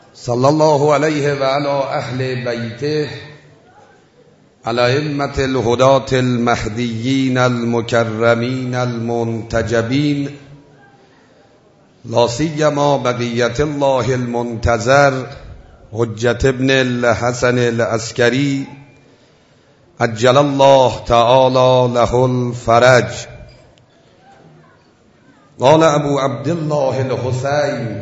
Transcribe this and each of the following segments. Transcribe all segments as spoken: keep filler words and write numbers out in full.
صلی الله علیه و علی اهل بیته الائمة الهداة المهدیین المکرمین المنتجبین لا سیما بقیة الله المنتظر حجة ابن الحسن العسکری عجل الله تعالی له الفرج. قال ابو عبدالله الحسین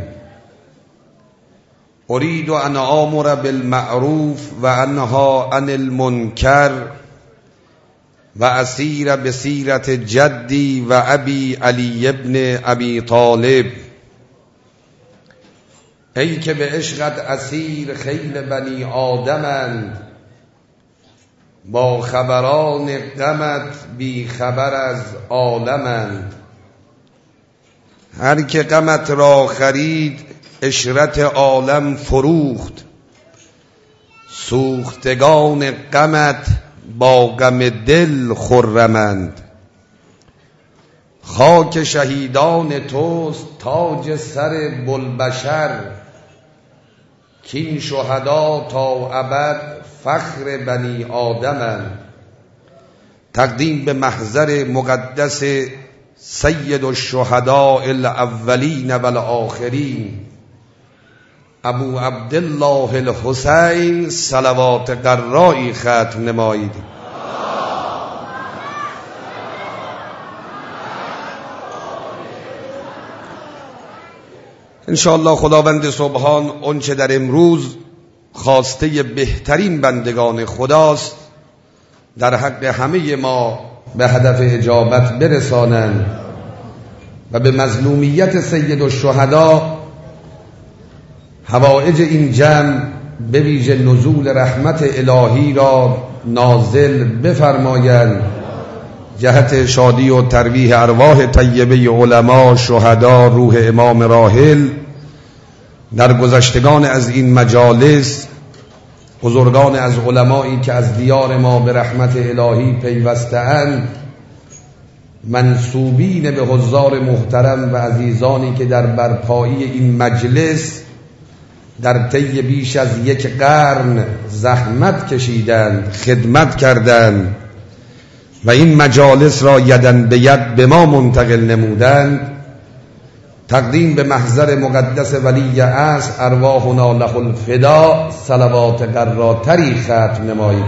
اريد ان آمر بالمعروف و انها عن المنکر و اسیر بسیرت جدی و ابی علی ابن ابی طالب. ای که به عشقت اسیر خیل بنی آدمند، با خبران غمت بی خبر از عالمند. هر که غمت را خرید عشرت عالم فروخت، سوختگان غمت با غم دل خرمند. خاک شهیدان توست تاج سر بوالبشر، کین شهدا تا ابد فخر بنی آدمند. تقدیم به محضر مقدس سید الشهداء الاولین و الاخرین ابو عبدالله الحسین صلوات قرایی ختم نمایید. انشاءالله خداوند سبحان اونچه در امروز خواسته بهترین بندگان خداست در حق همه ما به هدف اجابت برسانند و به مظلومیت سید الشهدا حوائج این جمع به ویژه نزول رحمت الهی را نازل بفرمایند، جهت شادی و ترویح ارواح طیبه علما، شهدا، روح امام راحل، در گذشتگان از این مجالس، بزرگان از علمایی که از دیار ما به رحمت الهی پیوسته‌اند، منسوبین به حضار محترم و عزیزانی که در برپایی این مجلس در طی بیش از یک قرن زحمت کشیدند، خدمت کردند و این مجالس را یدن به ید به ما منتقل نمودند. تقدیم به محضر مقدس ولی عصر ارواحنا له الفدا صلوات قراتری ختم نمایید.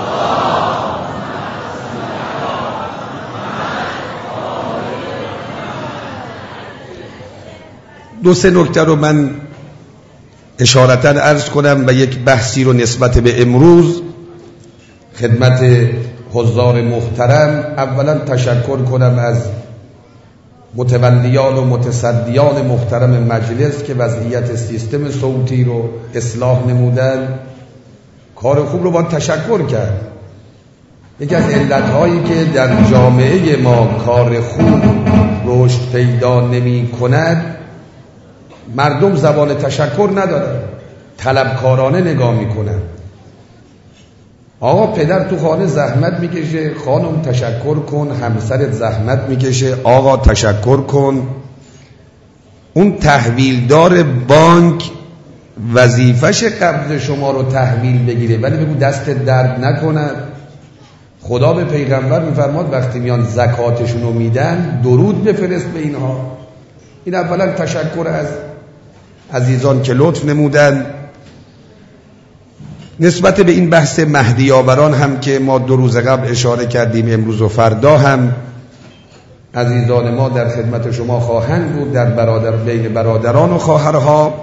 دو سه نکته رو من اشارتا عرض کنم و یک بحثی رو نسبت به امروز خدمت حضار محترم. اولا تشکر کنم از متولیان و متصدیان محترم مجلس که وضعیت سیستم صوتی رو اصلاح نمودن. کار خوب رو باید تشکر کرد. یکی از علتهایی که در جامعه ما کار خوب رشد پیدا نمی کند، مردم زبان تشکر ندارن، طلبکارانه نگاه میکنن. آقا پدر تو خانه زحمت میکشه، خانم تشکر کن. همسرت زحمت میکشه، آقا تشکر کن. اون تحویلدار بانک وظیفش قبض شما رو تحویل بگیره، ولی بگو دست درد نکند. خدا به پیغمبر میفرماد وقتی میان زکاتشون رو میدن درود بفرست به اینها. این اولا تشکر از عزیزان که لطف نمودن. نسبت به این بحث مهدی آوران هم که ما دو روز قبل اشاره کردیم، امروز و فردا هم عزیزان ما در خدمت شما خواهند بود، در برادر بین برادران و خواهرها.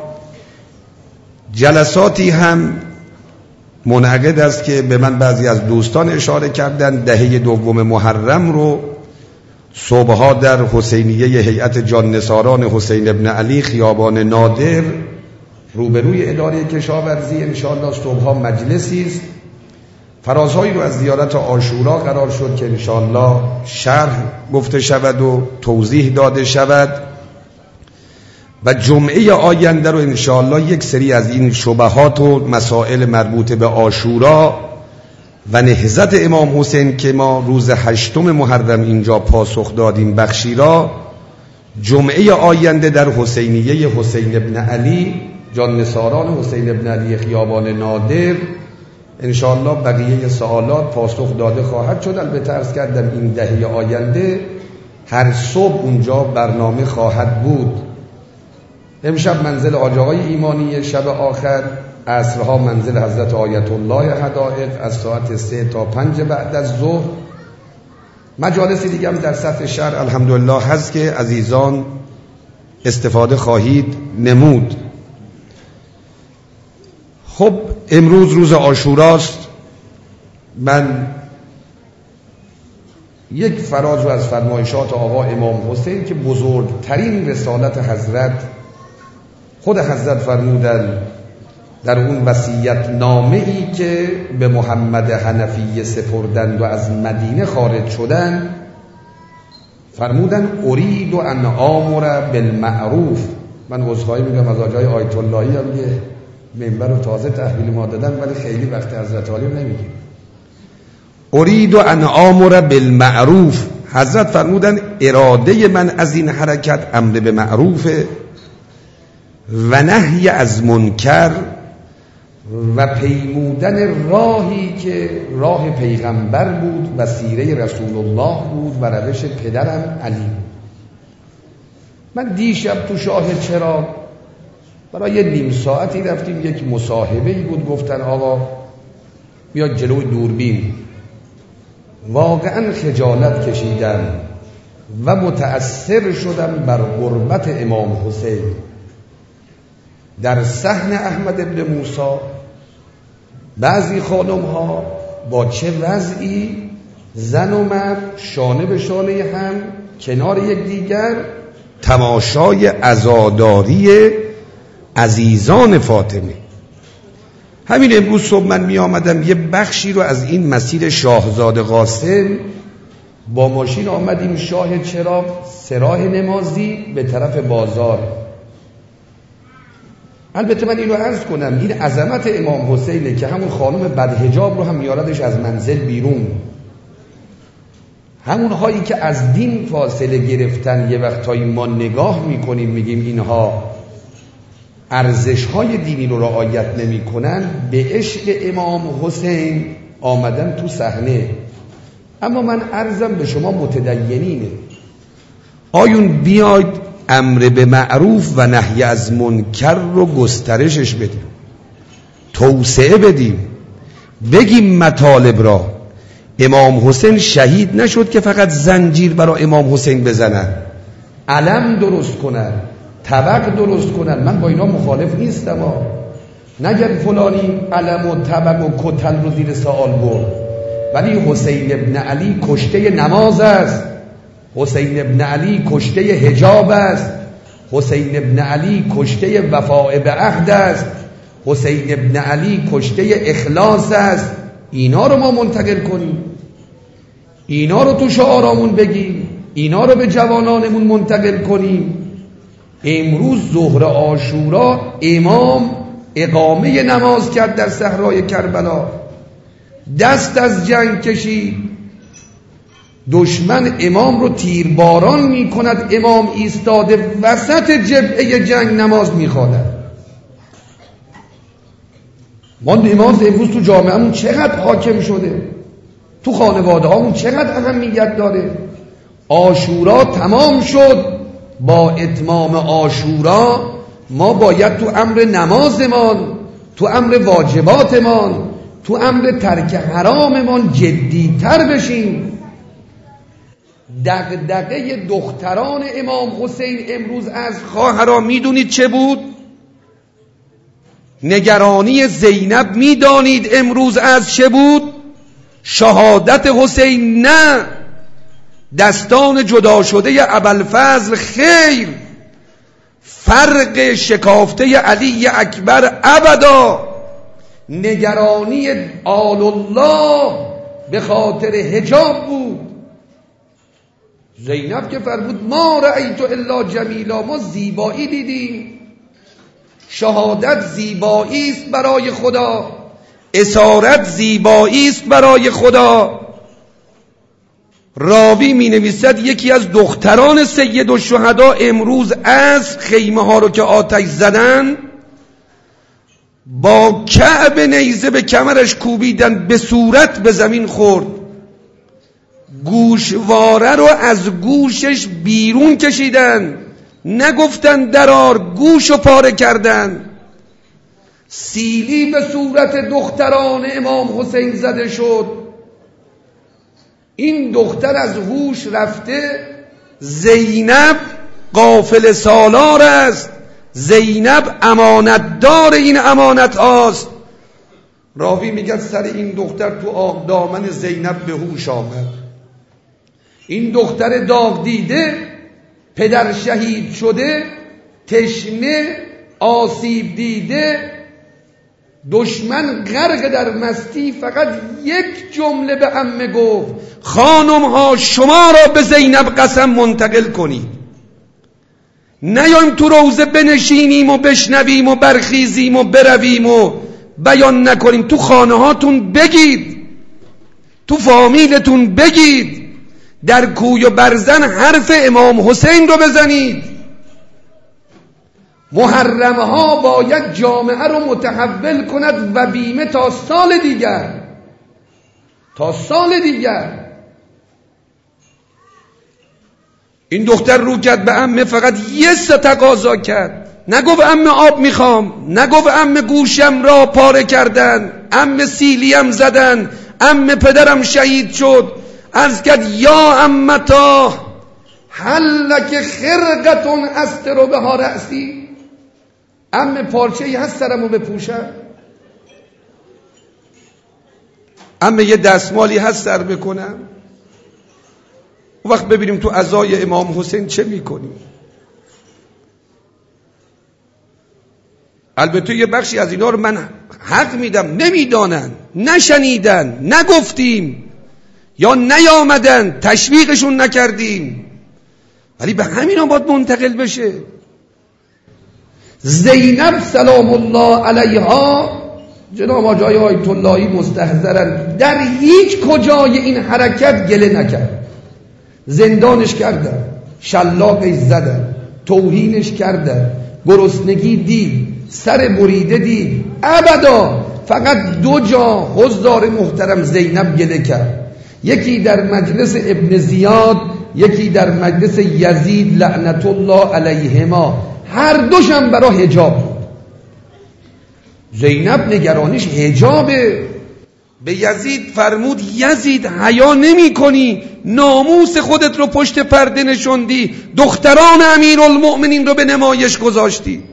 جلساتی هم منعقد است که به من بعضی از دوستان اشاره کردن. دهه دوم محرم رو صبحها در حسینیه هیئت جان نثاران حسین ابن علی خیابان نادر روبروی اداره کشاورزی انشاءالله صبحها مجلسی است. فرازهایی رو از زیارت عاشورا قرار شد که انشاءالله شرح گفته شود و توضیح داده شود و جمعه آینده رو انشاءالله یک سری از این شبهات و مسائل مربوط به عاشورا و نهضت امام حسین که ما روز هشتم محرم اینجا پاسخ دادیم بخشی را، جمعه آینده در حسینیه حسین ابن علی جان نثاران حسین ابن علی خیابان نادر انشاءالله بقیه سوالات پاسخ داده خواهد شد. البته عرض کردم این دهه آینده هر صبح اونجا برنامه خواهد بود. امشب منزل حاج آقای ایمانی، شب آخر عصرها منزل حضرت آیت الله حدائق از ساعت سه تا پنج بعد از ظهر. مجالس دیگه هم در سطح شهر الحمدلله هست که عزیزان استفاده خواهید نمود. خب امروز روز عاشوراست. من یک فراز رو از فرمایشات آقا امام حسین که بزرگترین رسالت حضرت، خود حضرت فرمودن در اون وصیت نامه ای که به محمد حنفی سپردند و از مدینه خارج شدن، فرمودن ارید و ان آمر بالمعروف. من عذرخواهی میگم از آقای آیت اللهی هم که منبر رو تازه تحویل ما دادن ولی خیلی وقت حضرت عالی نمیگیم. ارید و ان آمر بالمعروف، حضرت فرمودن اراده من از این حرکت امر به معروف و نهی از منکر و پیمودن راهی که راه پیغمبر بود و سیره رسول الله بود و روش پدرم علی. من دیشب تو شاه چراغ برای یه نیم ساعتی رفتیم، یک مصاحبه‌ای بود، گفتن آقا بیا جلوی دوربین. واقعا خجالت کشیدم و متأثر شدم بر قربت امام حسین در صحن احمد ابن موسی. بعضی خانم ها با چه وضعی زن و مرد شانه به شانه هم کنار یک دیگر تماشای عزاداری عزیزان فاطمه. همین امروز صبح من می آمدم یه بخشی رو از این مسیر شاهزاده قاسم با ماشین آمدیم شاه چراغ سراح نمازی به طرف بازار. البته من اینو عرض کنم این عظمت امام حسینه که همون خانم بدحجاب رو هم میاردش از منزل بیرون. همون هایی که از دین فاصله گرفتن یه وقتایی ما نگاه میکنیم میگیم اینها ارزش های دینی رو رعایت نمی کنن، به عشق امام حسین آمدن تو صحنه. اما من عرضم به شما متدینینه، آیون بیاید امر به معروف و نهی از منکر رو گسترشش بدیم، توسعه بدیم، بگیم مطالب را. امام حسین شهید نشد که فقط زنجیر برای امام حسین بزنن، علم درست کنن، طبق درست کنن. من با اینا مخالف نیستم ها. نگن فلانی علم و طبق و کتل رو زیر سوال برد، ولی حسین ابن علی کشته نماز است، حسین ابن علی کشته حجاب است، حسین ابن علی کشته وفاء به عهد است، حسین ابن علی کشته اخلاص است. اینا رو ما منتقل کنیم، اینا رو تو شعارامون بگیم، اینا رو به جوانانمون منتقل کنیم. امروز ظهر عاشورا امام اقامه نماز کرد در صحرای کربلا، دست از جنگ کشید، دشمن امام رو تیرباران می کند، امام ایستاده وسط جبهه جنگ نماز می خواند. ما نماز امروز تو جامعهمون چقدر حاکم شده، تو خانواده هامون چقدر اهمیت داره. عاشورا تمام شد، با اتمام عاشورا ما باید تو امر نمازمان، تو امر واجباتمان، تو امر ترک حراممان جدیتر بشیم. دغدغه دختران امام حسین امروز از خواهران میدونید چه بود؟ نگرانی زینب میدانید امروز از چه بود؟ شهادت حسین نه، دستان جدا شده ابوالفضل خیر، فرق شکافته علی اکبر ابدا. نگرانی آل الله به خاطر حجاب بود. زینب که فرمود ما رأیت الا جمیلا، ما زیبایی دیدیم. شهادت زیبایی است برای خدا، اسارت زیبایی است برای خدا. راوی می نویسد یکی از دختران سید الشهدا امروز از خیمه ها رو که آتش زدن با کعب نیزه به کمرش کوبیدن، به صورت به زمین خورد. گوشواره رو از گوشش بیرون کشیدن، نگفتن درار، گوشو پاره کردن. سیلی به صورت دختران امام حسین زده شد. این دختر از هوش رفته. زینب غافل سالار است، زینب امانتدار این امانت هاست. راوی میگه سر این دختر تو آب دامن زینب به هوش آمد. این دختر داغ دیده، پدر شهید شده، تشنه، آسیب دیده، دشمن غرق در مستی، فقط یک جمله به عمه گفت: خانم ها شما را به زینب قسم منتقل کنید، نیایم تو روزه بنشینیم و بشنویم و برخیزیم و برویم و بیان نکنیم، تو خانه هاتون بگید، تو فامیلتون بگید، در کوی و برزن حرف امام حسین رو بزنید. محرم ها باید جامعه رو متحول کند و بیمه تا سال دیگر، تا سال دیگر. این دختر رو کرد به عمه، فقط یه سه تقاضا کرد. نگفت عمه آب میخوام، نگفت عمه گوشم را پاره کردن، عمه سیلیم زدن، عمه پدرم شهید شد. عرض کرد: یا عمتا هل لک خرقتون استر بها رأسی، عمه پارچه‌ای هست سرمو بپوشم؟ عمه یه دستمالی هست سر بکنم؟ وقت ببینیم تو عزای امام حسین چه میکنیم. البته یه بخشی از اینا رو من حق میدم، نمیدانن، نشنیدن، نگفتیم یا نیامدن، تشویقشون نکردیم، ولی به همین هم باید منتقل بشه. زینب سلام الله علیها، جناب آقای آیت اللهی مستحضرن، در هیچ کجای این حرکت گله نکرد. زندانش کردن، شلاقش زدن، توهینش کردن، گرسنگی دید، سر بریده دید، ابدا. فقط دو جا حضار محترم زینب گله کرد، یکی در مجلس ابن زیاد، یکی در مجلس یزید لعنت الله علیهما، هر دوشم برا حجاب بود. زینب نگرانش حجابه. به یزید فرمود: یزید حیا نمی کنی؟ ناموس خودت رو پشت پرده نشوندی، دختران امیرالمؤمنین رو به نمایش گذاشتی.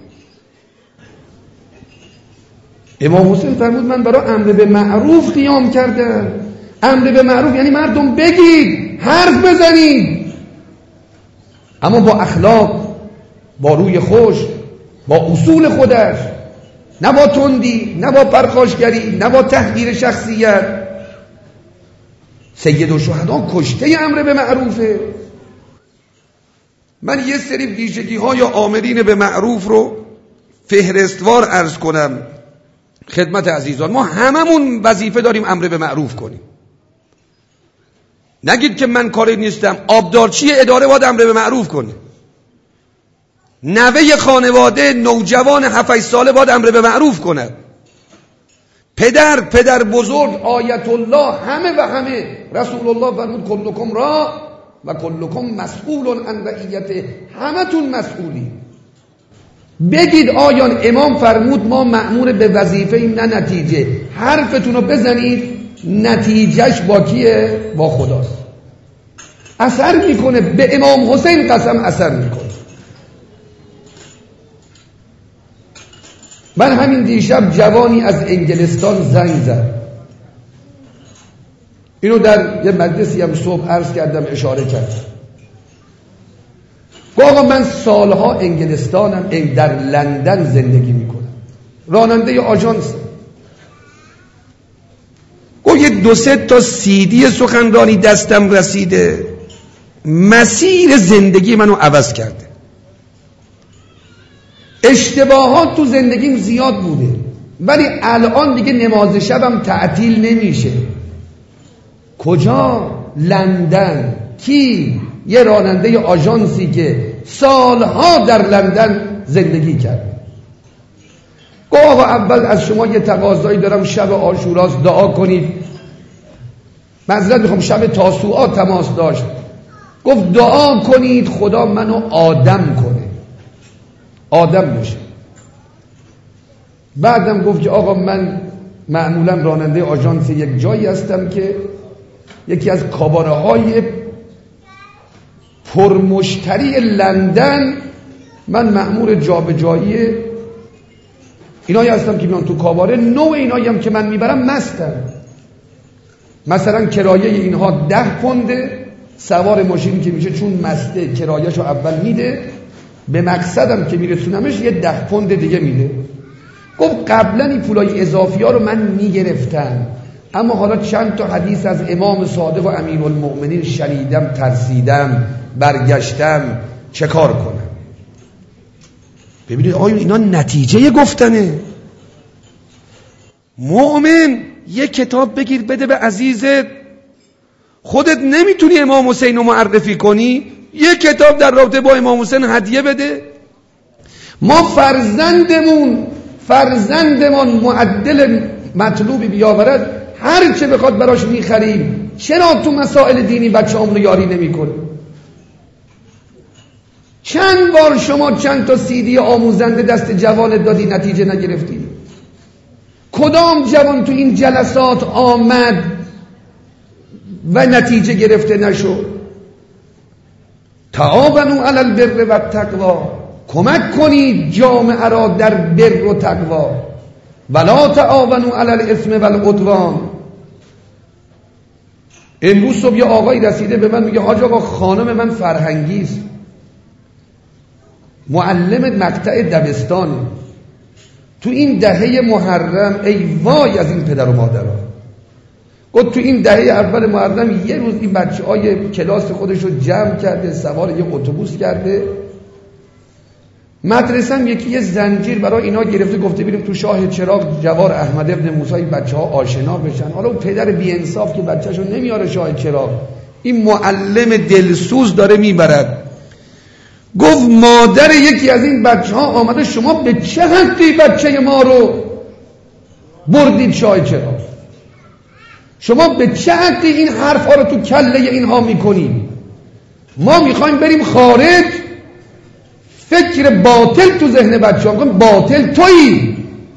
امام حسین فرمود: من برای امر به معروف قیام کردم. امر به معروف یعنی مردم بگید، حرف بزنید، اما با اخلاق، با روی خوش، با اصول خودش، نه با تندی، نه با پرخاشگری، نه با تحقیر شخصیت. سید الشهدا کشته امر به معروفه. من یه سری ویژگی های آمرین به معروف رو فهرستوار عرض کنم خدمت عزیزان. ما هممون وظیفه داریم امر به معروف کنیم. نگید که من کاری نیستم. آبدارچی اداره باید امر به معروف کنه، نوه خانواده نوجوان هفت ساله باید امر به معروف کند، پدر پدر بزرگ آیت الله، همه و همه. رسول الله فرمود: کلکم را و کلکم مسئول عن رعیته، همتون مسئولی. بگید آیان امام فرمود ما مأمور به وظیفه ایم نه نتیجه. حرفتون رو بزنید، نتیجهش با کیه؟ با خداست. اثر میکنه. به امام حسین قسم اثر میکنه. من همین دیشب جوانی از انگلستان زنگ زد، اینو در یه مجلسی هم صبح عرض کردم، اشاره کردم. گفت آقا من سالها انگلستانم، در لندن زندگی میکنم، راننده آژانس. گفت یه دو سه تا سیدی سخنرانی دستم رسیده، مسیر زندگی منو عوض کرده. اشتباهات تو زندگیم زیاد بوده، ولی الان دیگه نماز شبم تعطیل نمیشه. کجا؟ لندن. کی؟ یه راننده آژانسی که سالها در لندن زندگی کرده. گفت آقا اول از شما یه تقاضایی دارم، شب عاشوراست دعا کنید. معذرت میخوام، شب تاسوعا تماس داشت، گفت دعا کنید خدا منو آدم کنه، آدم بشه. بعدم گفت که آقا من معمولا راننده آژانس یک جایی هستم که یکی از کاباره های پرمشتری لندن، من مأمور جابجایی اینایی هستم که میان تو کاباره. نوع اینایی هم که من میبرم مستم. مثلا کرایه اینها ده پونده، سوار ماشینی که میشه چون مسته کرایهشو اول میده، به مقصدم که میرسونمش یه ده پوند دیگه میده. گفت قبلا این پولای اضافی ها رو من میگرفتم، اما حالا چند تا حدیث از امام صادق و امیرالمؤمنین شنیدم، ترسیدم، برگشتم، چه کار کنم؟ ببینید آیا اینا نتیجه گفتنه؟ مؤمن یک کتاب بگیر بده به عزیزت، خودت نمیتونی امام حسین رو معرفی کنی، یک کتاب در رابطه با امام حسین هدیه بده. ما فرزندمون فرزندمون معدل مطلوبی بیاورد، هر چه بخواد براش میخریم. چرا تو مسائل دینی بچه همون رو یاری نمی کنه؟ چند بار شما چند تا سیدی آموزنده دست جوان دادی نتیجه نگرفتی؟ کدام جوان تو این جلسات آمد و نتیجه گرفته نشد؟ تعاونوا علی البر و التقوی، کمک کنید جامعه را در بر و تقوا، ولا تعاونوا علی الاثم و العدوان. امروز صبح یه آقایی رسیده به من میگه حاج آقا خانم من فرهنگی است، معلم مقطع دبستانه، تو این دهه محرم ای وای از این پدر و مادرها. گفت تو این دهه اول محرم یه روز این بچه های کلاس خودش رو جمع کرده، سوار یه اتوبوس کرده، مدرسه هم یکی یه زنجیر برای اینا گرفته، گفته بریم تو شاه چراغ جوار احمد ابن موسی این بچه ها آشنا بشن. حالا اون پدر بی انصاف که بچه‌شو نمیاره شاه چراغ، این معلم دلسوز داره میبرد. گفت مادر یکی از این بچه ها آمده شما به چه حدی بچه ما رو بردید شاه چراغ؟ شما به چه حدی این حرف ها رو تو کله اینها میکنید؟ ما میخوایم بریم خارج، فکر باطل تو ذهن بچه ها میکنیم. باطل تویی،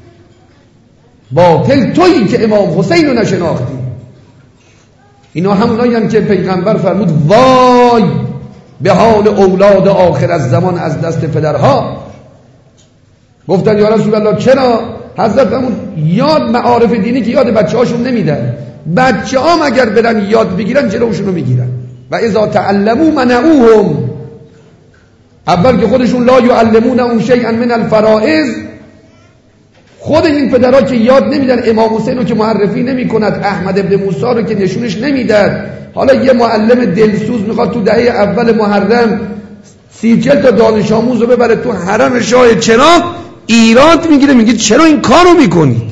باطل تویی که امام حسین رو نشناختی. اینا همونایی هم که پیغمبر فرمود وای به حال اولاد آخر از زمان از دست پدرها. گفتن یا رسول الله چرا؟ حضرت همون یاد معارف دینی که یاد بچه هاشون نمیدن، بچه ها اگر برن یاد بگیرن جلوشون رو میگیرن. و اذا تعلموا منعوهم، اول که خودشون لا یعلمون اون شیئا من الفرائض، خود این پدرها که یاد نمیدن، امام حسین رو که معرفی نمی کند، احمد ابن موسی رو که نشونش نمیدن، حالا یه معلم دلسوز میخواد تو دهه اول محرم سی چل تا دانش آموز رو ببره تو حرم شاه چراغ، ایراد میگیره، میگه چرا این کارو میکنید؟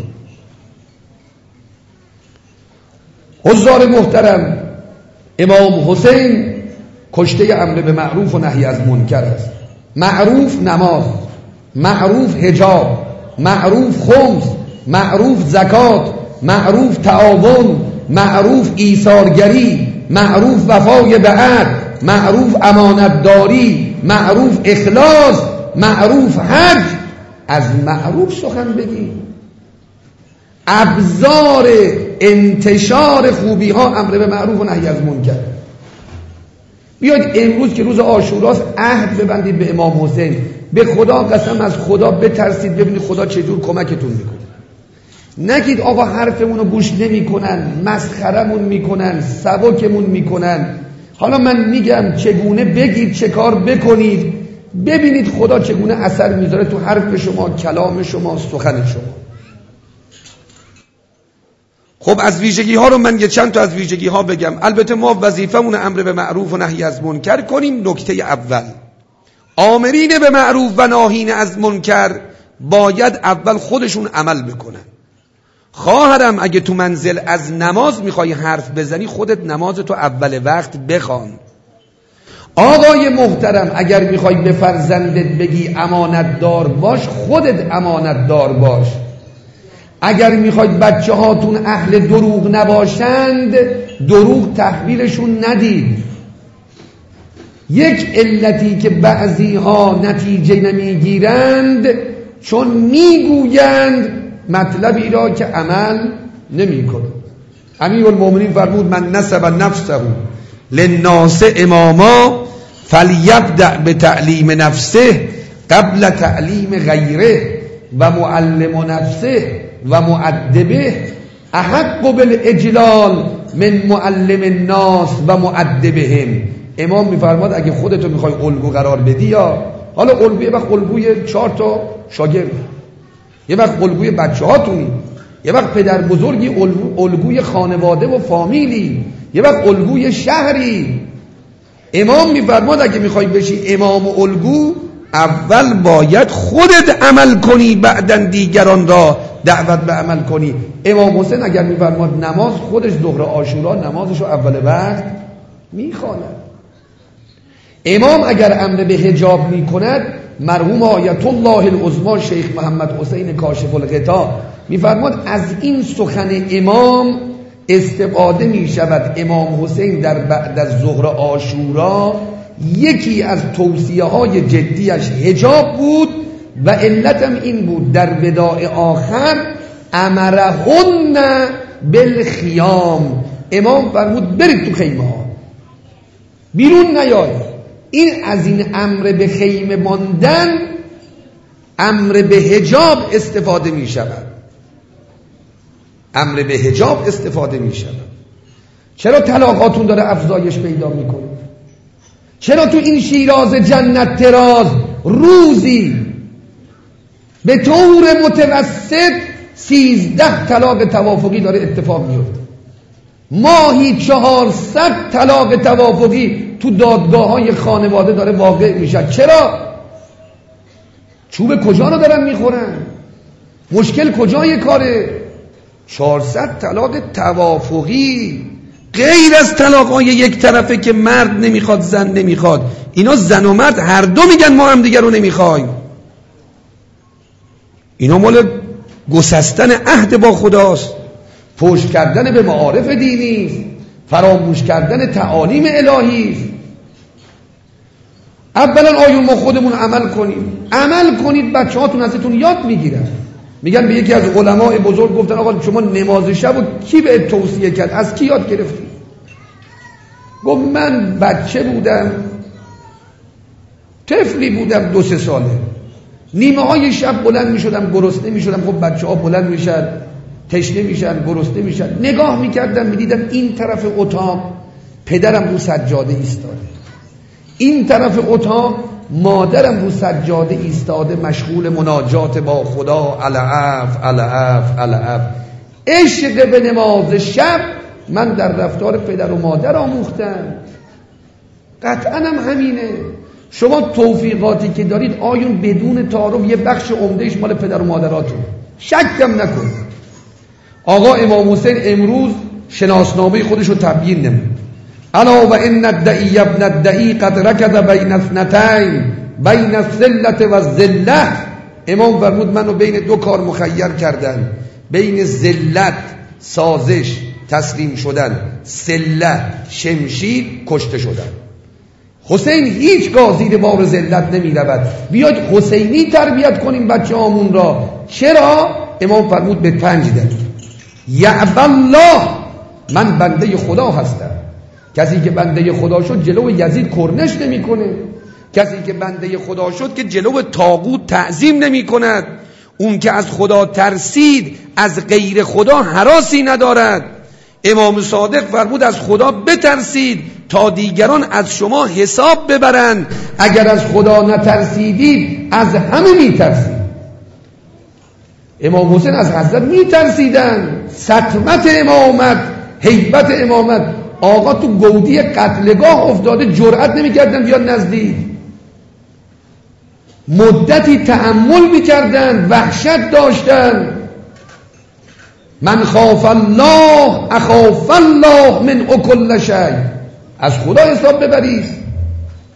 حضار محترم، امام حسین کشته امر به معروف و نهی از منکر است. معروف نماز، معروف حجاب، معروف خمس، معروف زکات، معروف تعاون، معروف ایثارگری، معروف وفای به عهد، معروف امانتداری، معروف اخلاص، معروف حج. از معروف سخن بگی. ابزار انتشار خوبی ها امر به معروف و نهی از منکر. بیاید امروز که روز عاشوراست عهد ببندید به امام حسین، به خدا قسم از خدا بترسید، ببینید خدا چجور کمکتون میکنه. نگید آقا حرفمون رو گوش نمیکنن، مسخرمون میکنن، سبکمون میکنن. حالا من میگم چگونه بگید، چه کار بکنید، ببینید خدا چگونه اثر میذاره تو حرف شما، کلام شما، سخن شما. خب از ویژگی ها رو من یه چند تا از ویژگی ها بگم. البته ما وظیفمون امر به معروف و نهی از منکر کنیم. نکته اول، آمرین به معروف و ناهین از منکر باید اول خودشون عمل بکنن. خواهرم اگه تو منزل از نماز میخوای حرف بزنی، خودت نماز تو اول وقت بخوان. آقای محترم اگر میخوای به فرزندت بگی امانت دار باش، خودت امانت دار باش. اگر میخواید بچه هاتون اهل دروغ نباشند، دروغ تحویلشون ندید. یک علتی که بعضی ها نتیجه نمیگیرند چون میگویند مطلبی را که عمل نمی کنند. امیرالمومنین فرمود من نسب نفسه للناس اماما فلیبدأ بتعلیم نفسه قبل تعلیم غیره و معلم نفسه و معدبه احق بالاجلال من معلم الناس و معدبهم. امام میفرماد اگه خودتو میخوای الگو قرار بدی، یا حالا الگوی یه وقت الگوی چهار تا شاگرد، یه وقت الگوی بچه هاتونی، یه وقت پدر بزرگی الگوی خانواده و فامیلی، یه وقت الگوی شهری. امام میفرماد اگه میخوای بشی امام و الگو، اول باید خودت عمل کنی، بعدن دیگران را دعوت به عمل کنی. امام حسین اگر میفرماد نماز، خودش ظهر عاشورا نمازشو اول وقت میخواند. امام اگر امر به حجاب میکند، مرحوم آیت الله العظما شیخ محمد حسین کاشف الغطا میفرماد از این سخن امام استفاده می شود. امام حسین در بعد از ظهر عاشورا یکی از توصیه های جدیش حجاب بود و علتم این بود در وداع آخر امرهن بالخیام. امام فرمود برید تو خیمه ها، بیرون نیاید. این از این امر به خیمه ماندن، امر به حجاب استفاده می شود. امر به حجاب استفاده می شود. چرا طلاقاتون داره افزایش پیدا میکنه؟ چرا تو این شیراز جنت تراز روزی به طور متوسط سیزده طلاق توافقی داره اتفاق میفته؟ ماهی چهارصد طلاق توافقی تو دادگاه های خانواده داره واقع میشه. چرا؟ چوب کجا رو دارن میخورن؟ مشکل کجای کاره؟ چهارصد طلاق توافقی، غیر از طلاق‌های یک طرفه که مرد نمیخواد زن نمیخواد. اینا زن و مرد هر دو میگن ما هم دیگر رو نمیخوایم. اینا مال گسستن عهد با خداست، پشت کردن به معارف دینی، فراموش کردن تعالیم الهی. اولا آیون ما خودمون عمل کنیم، عمل کنید، بچه هاتون ازتون یاد میگیرن. میگن به یکی از علماء بزرگ گفتن آقا شما نماز شب و کی به توصیه کرد؟ از کی یاد گرفتی؟ گفت من بچه بودم، طفلی بودم، دو سه ساله، نیمه های شب بلند میشدم، گرسنه میشدم. خب بچه ها بلند میشن، تشنه میشن، گرسنه میشن، نگاه میکردم میدیدم این طرف اتاق پدرم رو سجاده ایستاده، این طرف اتاق مادرم رو سجاده ایستاده مشغول مناجات با خدا. العف العف العف. عشق به نماز شب من در رفتار پدر و مادر آموختم. قطعا هم همینه. شما توفیقاتی که دارید آیون بدون تعارف یه بخش عمدهش مال پدر و مادراتون، شکم نکن. آقا امام حسین امروز شناسنامه خودش رو تبیین نمود. الا و ان الدعی ابن الدعی قد رکض بین اثنتین بین الذلة و الذلة. امام فرمود منو بین دو کار مخیر کردن، بین ذلت سازش تسلیم شدن، ذله شمشیر کشته شدن. حسین هیچگاه زیر بار ذلت نمی رود. بیاید حسینی تربیت کنیم بچه هامون را. چرا؟ امام فرمود به پنج دلیل. یعب الله، من بنده خدا هستم. کسی که بنده خدا شد جلو یزید کرنش نمی کنه. کسی که بنده خدا شد که جلو طاغوت تعظیم نمی کند. اون که از خدا ترسید از غیر خدا هراسی ندارد. امام صادق فرمود از خدا بترسید تا دیگران از شما حساب ببرند. اگر از خدا نترسیدید از همه میترسید. امام حسین از حضرت میترسیدن. سطمت امامت، هیبت امامت. آقا تو گودی قتلگاه افتاده، جرأت نمیکردن بیاد نزدیک. مدتی تأمل میکردن، وحشت داشتن. من خاف الله اخاف الله من کل شیء. از خدا حساب ببرید.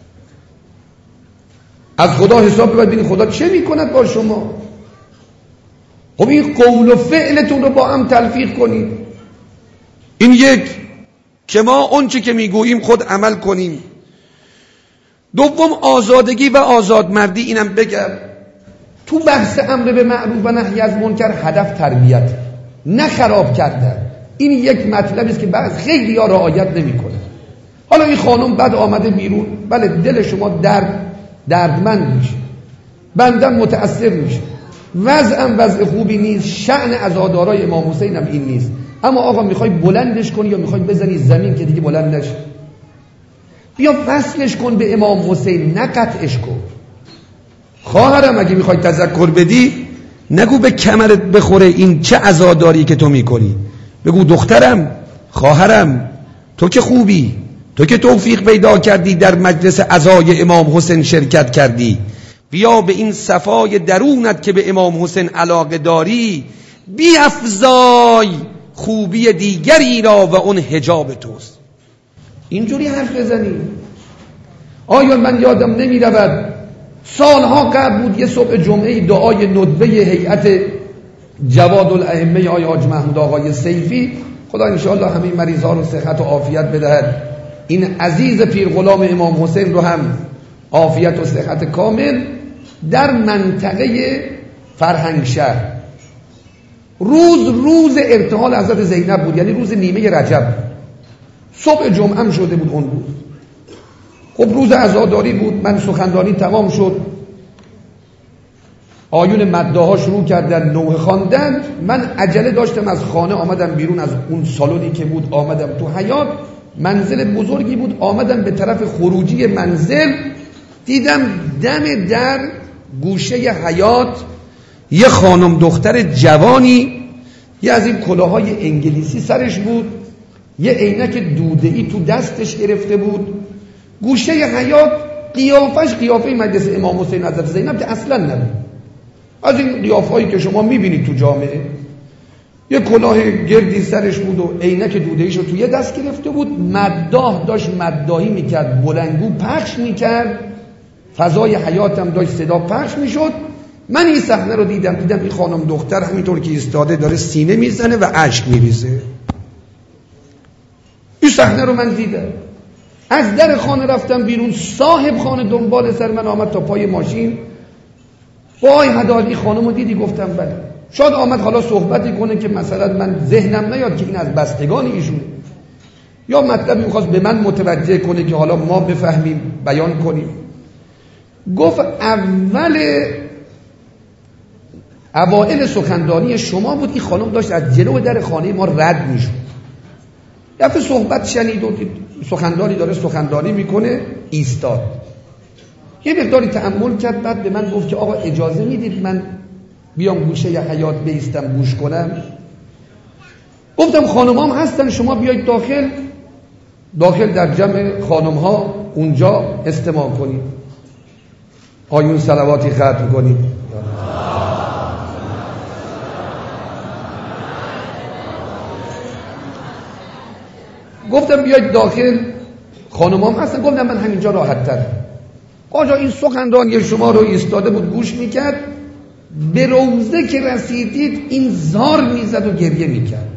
از خدا حساب ببرید ببینید خدا چه میکند با شما. خب این قول و فعلتون رو با هم تلفیق کنید. این یک که ما اون چی که میگوییم خود عمل کنیم. دوم آزادگی و آزادمردی. اینم بگم تو بحث امر به معروف و نهی از منکر هدف تربیت نه خراب کردن. این یک مطلبی است که بعض خیلی ها رعایت نمیکنه. حالا این خانم بعد آمده بیرون، بله دل شما درد دردمند میشه، بندم متأثر میشه، وضعم وضع خوبی نیست، شأن عزادارای امام حسین هم این نیست، اما آقا میخوای بلندش کنی یا میخوای بزنی زمین که دیگه بلندش؟ بیا وصلش کن به امام حسین، نه قطعش کن. خواهرم اگه میخوای تذکر بدی نگو به کمرت بخوره این چه عزاداری که تو میکنی، بگو دخترم خواهرم تو که خوبی، تو که توفیق پیدا کردی در مجلس عزای امام حسین شرکت کردی، بیا به این صفای درونت که به امام حسین علاقه داری بیافزای خوبی دیگری را و اون حجاب توست. اینجوری حرف بزنی. آیا من یادم نمی رود سالها قبل بود یه صبح جمعه دعای ندبه هیئت جواد الائمه آقای حاج محمود آقای سیفی، خدا انشاءالله همه مریض ها رو صحت و عافیت بدهد، این عزیز پیر غلام امام حسین رو هم عافیت و صحت کامل، در منطقه فرهنگشهر. روز روز ارتحال حضرت زینب بود، یعنی روز نیمه رجب، صبح جمعه هم شده بود اون بود. خب روز عزاداری بود، من سخنرانی تمام شد، آیون مداها شروع کردن نوحه خواندن، من عجله داشتم از خانه آمدم بیرون، از اون سالونی که بود آمدم تو حیاط، منزل بزرگی بود، آمدم به طرف خروجی منزل، دیدم دم در گوشه حیاط یه خانم دختر جوانی، یه از این کلاهای انگلیسی سرش بود، یه عینک دوده‌ای تو دستش گرفته بود، گوشه حیاط، قیافش قیافه مجلس امام حسین حضرت زینب که اصلا نبود، از این قیافهایی که شما میبینید تو جامعه. یه کلاه گردی سرش بود و عینک دوده‌ایشو تو یه دست گرفته بود، مداح داشت مداحی میکرد، بلندگو پخش میکرد، فضای حیاتم داشت صدا پخش میشد. من این صحنه رو دیدم، دیدم این خانم دختر همینطور که ایستاده داره سینه میزنه و اشک میریزه. این صحنه رو من دیدم، از در خانه رفتم بیرون، صاحب خانه دنبال سر من آمد تا پای ماشین، وای هدالی خانم رو دیدی؟ گفتم بله. شاید آمد حالا صحبتی کنه که مثلا من ذهنم نیاد که این از بستگان ایشونه، یا مطلبی میخواست به من متوجه کنه که حالا ما بفهمیم بیان کنیم. گفت اول اوائل سخنرانی شما بود، این خانم داشت از جلو در خانه ما رد میشد، دفعه صحبت شنید و سخنرانی داره سخنرانی میکنه، ایستاد، یه مقداری تأمل کرد، بعد به من گفت که آقا اجازه میدید من بیام گوشه ی حیاط بیستم گوش کنم؟ گفتم خانمام هستن، شما بیایید داخل، داخل در جمع خانم ها اونجا استماع کنید، آیون صلواتی ختم کنید. گفتم بیایید داخل، خانمام هستن. گفتم من همینجا راحت ترم. آجا این سخنرانی شما رو ایستاده بود گوش میکرد، به روزه که رسیدید این زار میزد و گریه میکرد.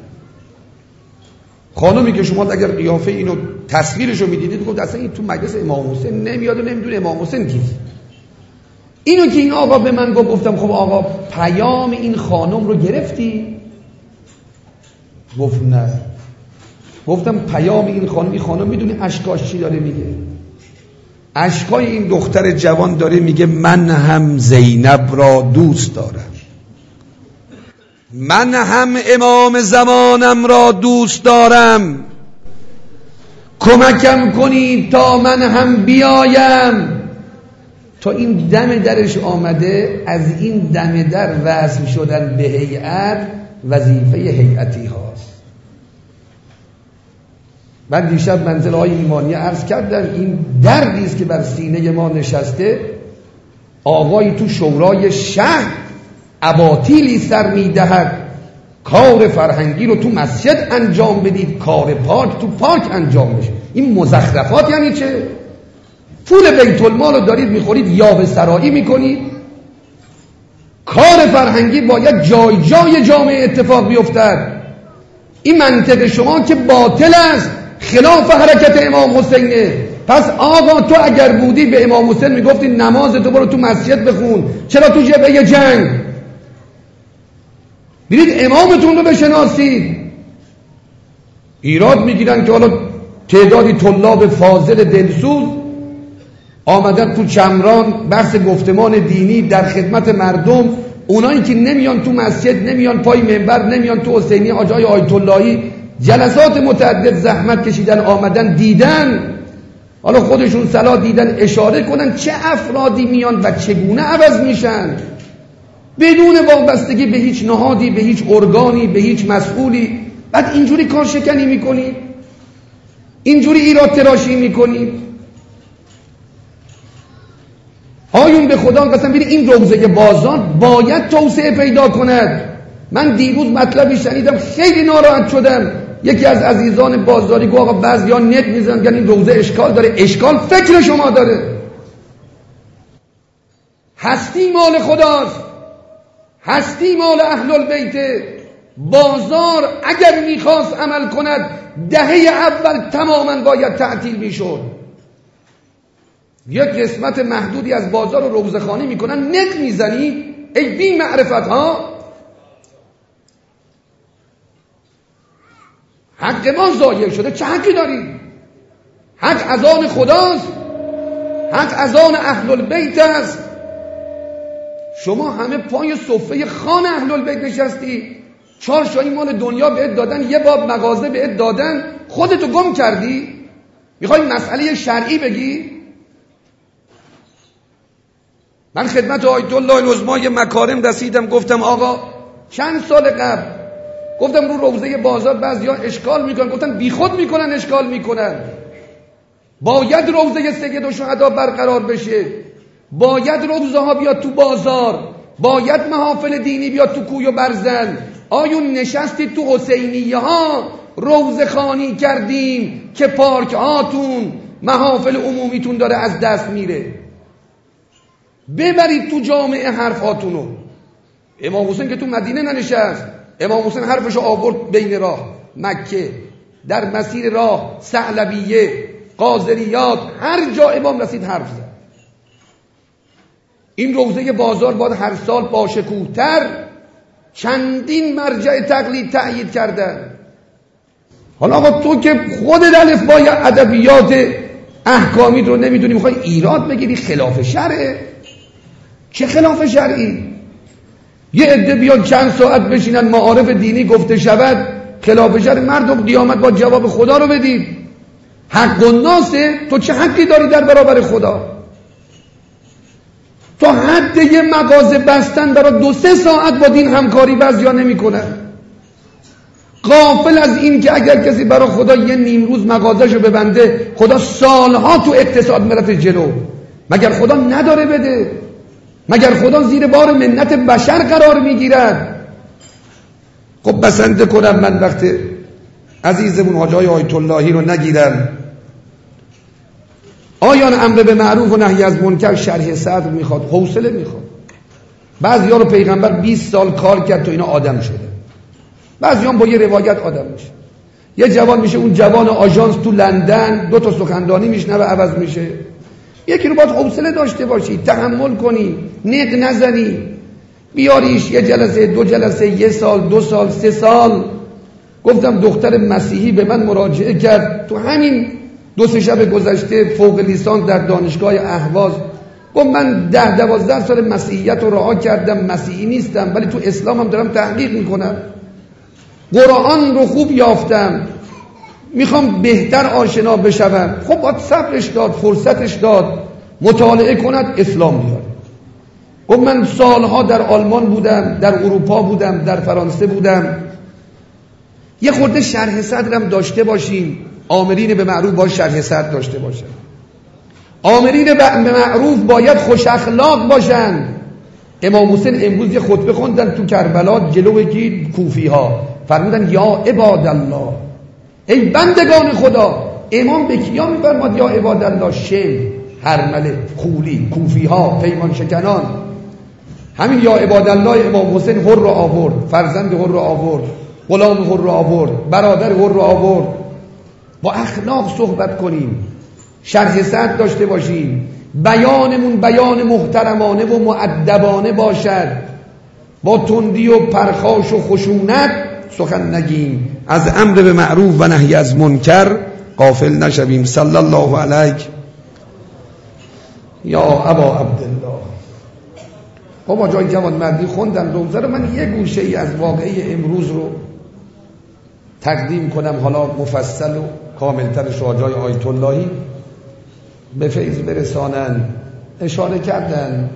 خانمی که شما اگر قیافه اینو تصویرشو میدیدید گفت اصلا این تو مجلس امام حسین نمیاد و نمیدونه امام حسین کیست. اینو که این آقا به من گفت، گفتم خب آقا پیام این خانم رو گرفتی؟ گفت نه. گفتم پیام این خانم، این خانم میدونی اشکاش چی داره میگه؟ اشکای این دختر جوان داره میگه من هم زینب را دوست دارم، من هم امام زمانم را دوست دارم، کمکم کنید تا من هم بیایم. تا این دم درش آمده، از این دم در وصل شدن به هیئت وظیفه هیئتی هاست. من دیشب منزل های ایمانی عرض کردم، این دردی است که بر سینه ما نشسته. آقای تو شورای شهر اباطیلی سر میدهد، کار فرهنگی رو تو مسجد انجام بدید، کار پاک تو پاک انجام بشه. این مزخرفات یعنی چه؟ پول بیت المال رو دارید میخورید یاوه سرایی میکنید. کار فرهنگی باید جای جای جامعه اتفاق بیفتد. این منطق شما که باطل است، خلاف حرکت امام حسینه. پس آقا تو اگر بودی به امام حسین میگفتی نماز تو برو تو مسجد بخون، چرا تو جبهه جنگ؟ برید امامتون رو بشناسید. ایراد میگیرن که حالا تعدادی طلاب فاضل دلسوز آمدن تو چمران بحث گفتمان دینی در خدمت مردم، اونایی که نمیان تو مسجد، نمیان پای منبر، نمیان تو حسینی آجای آیت اللهی، جلسات متعدد زحمت کشیدن آمدن دیدن، حالا خودشون صلاح دیدن اشاره کنن چه افرادی میان و چگونه عوض میشن بدون وابستگی به هیچ نهادی، به هیچ ارگانی، به هیچ مسئولی. بعد اینجوری کار شکنی میکنید، اینجوری ایراد تراشی میکنید. آیون به خدا قسم بیدید این روزه بازار باید توسعه پیدا کند. من دیروز مطلبی شنیدم خیلی ناراحت شدم. یکی از عزیزان بازاری گفت آقا بعضیا نت میزنن که این روزه اشکال داره. اشکال فکر شما داره. هستی مال خداست، هستی مال اهل البیت. بازار اگر میخواست عمل کند دهه اول تماما باید تعطیل میشد. یک قسمت محدودی از بازار رو روزخوانی میکنن، نت میزنی ای بی معرفت ها. حق ما ضایع شده، چه حقی داری؟ حق از آن خداست، حق از آن اهل البیت است. شما همه پای صفه خان اهل البیت نشستی، چهار شایی مال دنیا بهت دادن، یه باب مغازه بهت دادن، خودتو گم کردی. میخوای مسئله شرعی بگی؟ من خدمت آیت الله العظمای مکارم رسیدم، گفتم آقا چند سال قبل گفتم رو روزه بازار بعضیا اشکال میکنن، گفتن بیخود میکنن اشکال میکنن. باید روزه سید و شهدا برقرار بشه، باید روزه ها بیاد تو بازار، باید محافل دینی بیاد تو کوی و برزن. آیون نشستید تو حسینیه ها روزه خانی کردیم که پارک هاتون محافل عمومیتون داره از دست میره. ببرید تو جامعه حرف هاتونو. امام حسین که تو مدینه ننشست، امام حسین حرفشو آورد بین راه، مکه، در مسیر راه، ثعلبیه، قاضریات، هر جا امام رسید حرف زد. این روزه بازار باید هر سال باشکوه‌تر چندین مرجع تقلید تأیید کردن. حالا آقا تو که خودت الفبای ادبیات احکامی رو نمیدونی میخوای ایراد بگیری خلاف شرعه؟ چه خلاف شرعی؟ یه عده بیان چند ساعت بشینن معارف دینی گفته شود، خلاف شرع. مردم قیامت با جواب خدا رو بدید. حق الناسه، تو چه حقی داری در برابر خدا؟ تو حد یه مغازه بستن برای دو سه ساعت با دین همکاری بعضیا نمیکنن. غافل از این که اگر کسی برای خدا یه نیم روز مغازه‌شو ببنده، خدا سالها تو اقتصاد میرفت جلو. مگر خدا نداره بده؟ مگر خدا زیر بار منت بشر قرار میگیرد؟ خب بسنده کنم من وقت عزیزمون حاجای آیت اللهی رو نگیرم. آیان امر به معروف و نهی از منکر شرح صدر میخواد، حوصله میخواد. بعضیا رو پیغمبر بیست سال کار کرد تو اینا آدم شده. بعضیا با یه روایت آدم میشه. یه جوان میشه اون جوان آژانس تو لندن، دو تا سخنرانی میشنوه عوض میشه. یکی رو باید حوصله داشته باشی، تحمل کنی، نق نزنی، بیاریش یه جلسه، دو جلسه، یه سال، دو سال، سه سال. گفتم دختر مسیحی به من مراجعه کرد تو همین دو سه شب گذشته، فوق لیسانس در دانشگاه اهواز. گفت من ده دوازده سال مسیحیت رو رها کردم، مسیحی نیستم ولی تو اسلام هم دارم تحقیق میکنم، قرآن رو خوب یافتم، میخوام بهتر آشنا بشوم. خب باید صبرش داد، فرصتش داد، مطالعه کند، اسلام بیاره. گفت من سالها در آلمان بودم، در اروپا بودم، در فرانسه بودم. یه خورده شرح صدرم داشته باشیم. آمرین به معروف باید شرح صدر داشته باشن. آمرین به معروف باید خوش اخلاق باشن. امام حسین امروز یه خطبه خوندن تو کربلا جلوی کی؟ کوفی ها. فرمودن یا عباد الله، ای بندگان خدا. امام به کیا میفرماد یا عباد الله؟ شم، هرمله، خولی، کوفی ها، پیمان شکنان. همین یا عبادالله امام حسین هر رو آورد، فرزند هر رو آورد، غلام هر رو آورد، برادر هر رو آورد. با اخلاق صحبت کنیم، شرح صدر داشته باشیم، بیانمون بیان محترمانه و مؤدبانه باشد، با تندی و پرخاش و خشونت سخن نگیم، از امر به معروف و نهی از منکر غافل نشویم. صلی الله علیک یا ابا عبدالله. بابا جای جوان مردی خوندن روزه رو، من یه گوشه ای از واقعه امروز رو تقدیم کنم، حالا مفصل و کاملترش رو جای آیت اللهی به فیض برسانن. اشاره کردن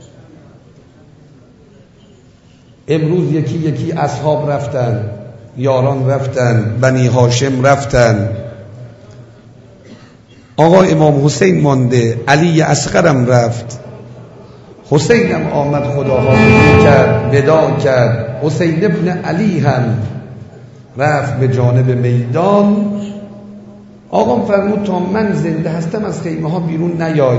امروز یکی یکی اصحاب رفتن، یاران رفتن، بنی هاشم رفتن، آقا امام حسین مانده، علی اصغرم رفت، حسینم آمد خدا حافظی کرد، ودا کرد. حسین ابن علی هم رفت به جانب میدان. آقام فرمود تا من زنده هستم از خیمه ها بیرون نیاید.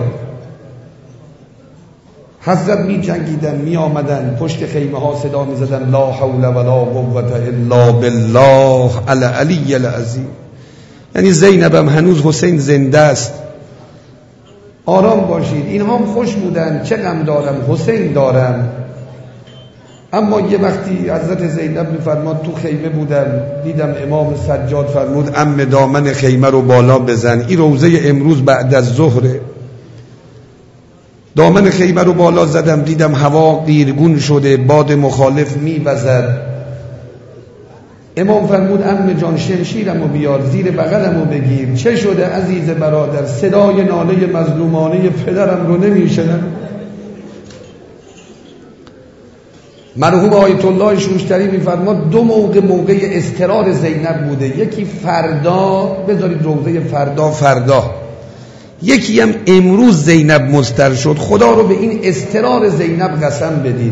حضرت می جنگیدن، می آمدن پشت خیمه ها صدا می زدن لا حول ولا قوة الا بالله العلی العظیم. یعنی زینبم هنوز حسین زنده است، آرام باشید. اینها هم خوش بودن، چه غم دارم، حسین دارم. اما یه وقتی حضرت زینب میفرماد تو خیمه بودم، دیدم امام سجاد فرمود ام دامن خیمه رو بالا بزن. این روزه امروز بعد از ظهره. دامن خیمه رو بالا زدم، دیدم هوا قیرگون شده، باد مخالف میوزد. امام فرمود ام جان شمشیرم رو بیار، زیر بغلم رو بگیر. چه شده عزیز برادر؟ صدای ناله مظلومانه پدرم رو نمیشنم. مرحوم آیت الله شوشتری میفرماد دو موقع موقع استقرار زینب بوده، یکی فردا، بذارید روزه فردا فردا، یکی هم امروز زینب مضطر شد. خدا رو به این استقرار زینب قسم بدید.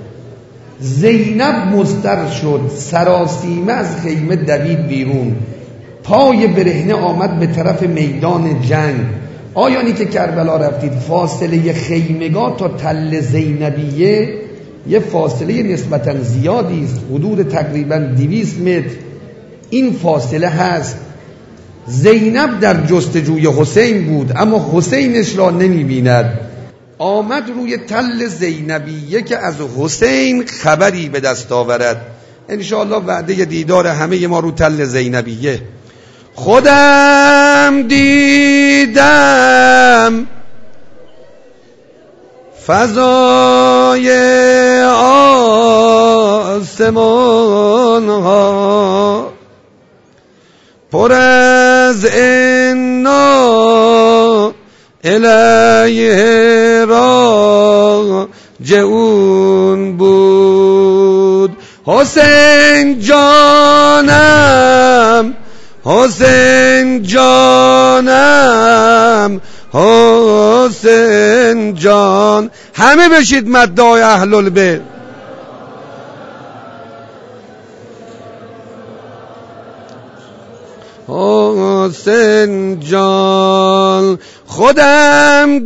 زینب مضطر شد، سراسیمه از خیمه دوید بیرون، پای برهنه آمد به طرف میدان جنگ. آیانی که کربلا رفتید، فاصله خیمگاه تا تل زینبیه یه فاصله نسبتا زیادی است، حدود تقریبا دویست متر این فاصله هست. زینب در جستجوی حسین بود، اما حسینش را نمی بیند. آمد روی تل زینبیه که از حسین خبری به دست آورد. انشاءالله وعده دیدار همه ما رو تل زینبیه. خودم دیدم فضای آسمان ها پر از انا الیه راجعون بود. حسین جانم، حسین جانم، حسین جان. همه بشید مداح اهل البیت. حسین جان خودم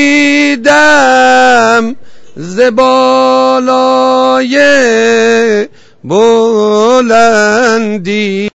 دیدم ز بالای بلندی.